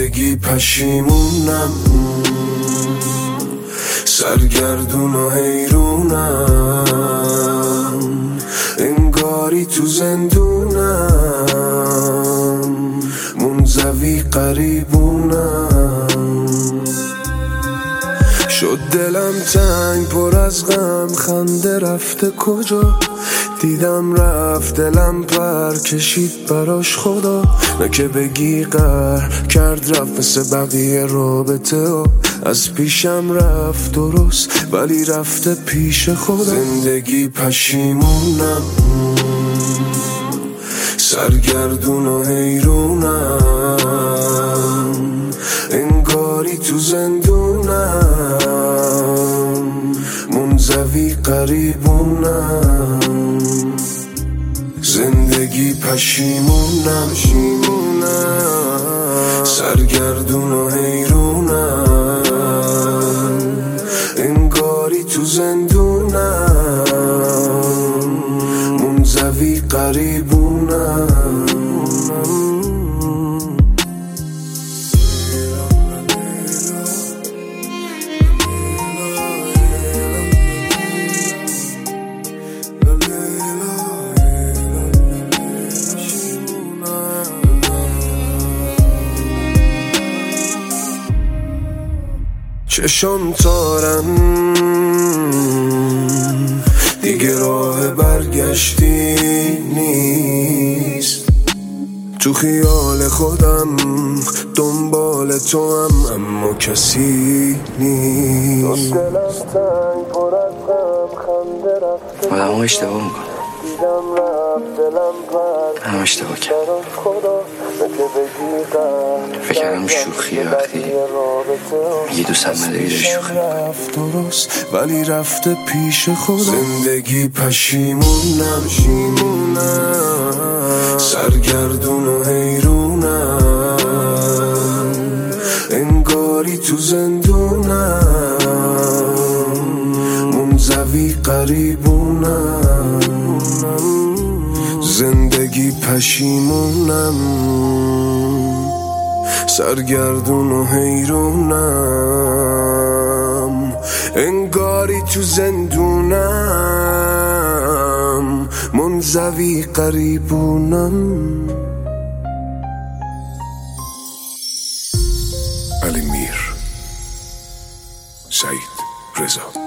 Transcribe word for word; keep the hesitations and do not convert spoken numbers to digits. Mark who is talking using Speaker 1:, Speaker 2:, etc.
Speaker 1: زندگی پشیمونم، سرگردون و حیرونم، انگاری تو زندونم، منزوی قریبونم. شد دلم تنگ پر از غم، خنده رفته کجا؟ دیدم رفت دلم پر کشید براش خدا. نه که بگی قهر کرد رفت مثل بقیه رابطه ها، از پیشم رفت درست ولی رفته پیش خدا. زندگی پشیمونم، سرگردون و حیرونم، انگاری تو زندونم، منزوی قریبونم. زندگی پشیمونم، سرگردون و حیرونم، انگاری تو زندونم، منزوی قریبونم. چشم تارم دیگه راه برگشتی نیست، تو خیال خودم دنبال تو هم اما کسی نیست.
Speaker 2: آدم ها اشتباه میکنم، هم اشتباه کرد. فکرم شوخیه وقتی میگی دوستم نداری داری شوخی میکنی،
Speaker 1: ولی رفته پیش خدا. زندگی پشیمونم، سرگردون و حیرونم، انگاری تو زندونم، منزوی قریبونم. زندگی پشیمونم، سرگردون و حیرونم، انگاری تو زندونم، منزوی قریبونم. علی میر، سعید رضا.